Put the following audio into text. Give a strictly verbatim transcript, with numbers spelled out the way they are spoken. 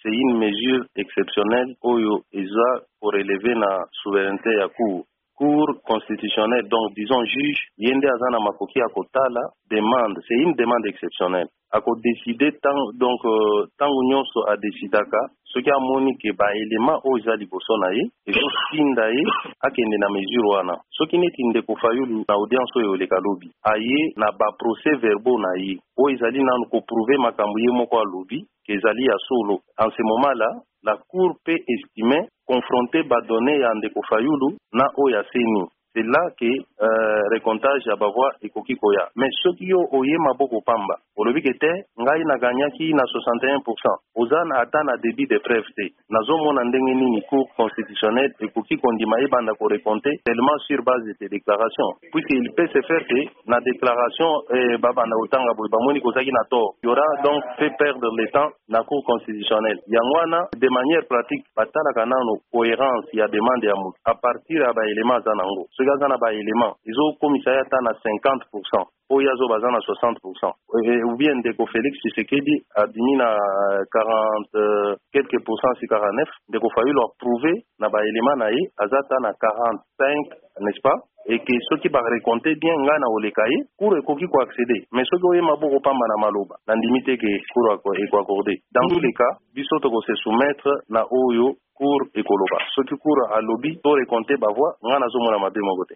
c'est une mesure exceptionnelle oyo eza pour élever la souveraineté ya cour. Cour constitutionnelle, donc disons juge, yende azana makoki à kotala demande, c'est une demande exceptionnelle. A ko décider tant donc euh, tant nyonso a décidaka, ce qui a moni ke ba élément o za liboso na ye, et so sinda ye akende na mesure wana. Ce qui n'est inde ko fayulu na audience oyo le kalobi. Aye na ba procès verbaux na ye. O ezali na ko prouver makambo ye moko alobi ke ezali ya solo. En ce moment-là, la cour peut estimer confronté ba donné ya ndeko fayulu na oya seni. C'est là que euh, récomptage ya bavoi ekoki koya. Mais soki yo oye maboko pamba, olobi kete ngai na ganyaki na soixante et un pour cent. Ozana ata na débit de preuve te. Nazomona ndenge nini cour constitutionnelle ekoki kondima ebanda ko recompter tellement sur base de tes déclarations. Puisqu'il peut se faire que na déclaration eh, babanda otanga boy bamoni kozaki na tort. Il y aura donc fait perdre le temps na cour constitutionnelle. Yangwana de manière pratique batala kanano cohérence ya demande ya mutu à partir ya ba éléments zanango. Gazana ba élément ils ont commissariat à cinquante pour cent oyazo bazana soixante pour cent ou bien Ndeko Félix Tshisekedi a diminué à quarante quelques pourcents sur quarante-neuf Ndeko fallu leur prouver na ba élément na ye azata na quarante-cinq, n'est-ce pas, et que ceux qui va raconter bien ngana olekaye pour ekoki ko accéder, mais ceux qui oyema boko pamba na maloba na limite que cour ko accordé. Dans tous les cas biso to ko se soumettre na oyo cour ekoloba. Ceux qui courent à lobby to recompter ba voix ngana zo mona mabe mogote.